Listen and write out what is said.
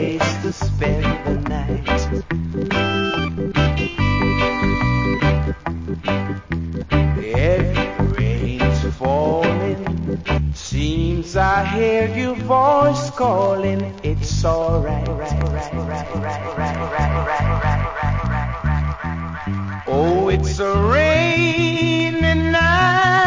place to spend the night. Heavy rain's falling, seems I hear your voice calling. It's alright, oh, it's alright.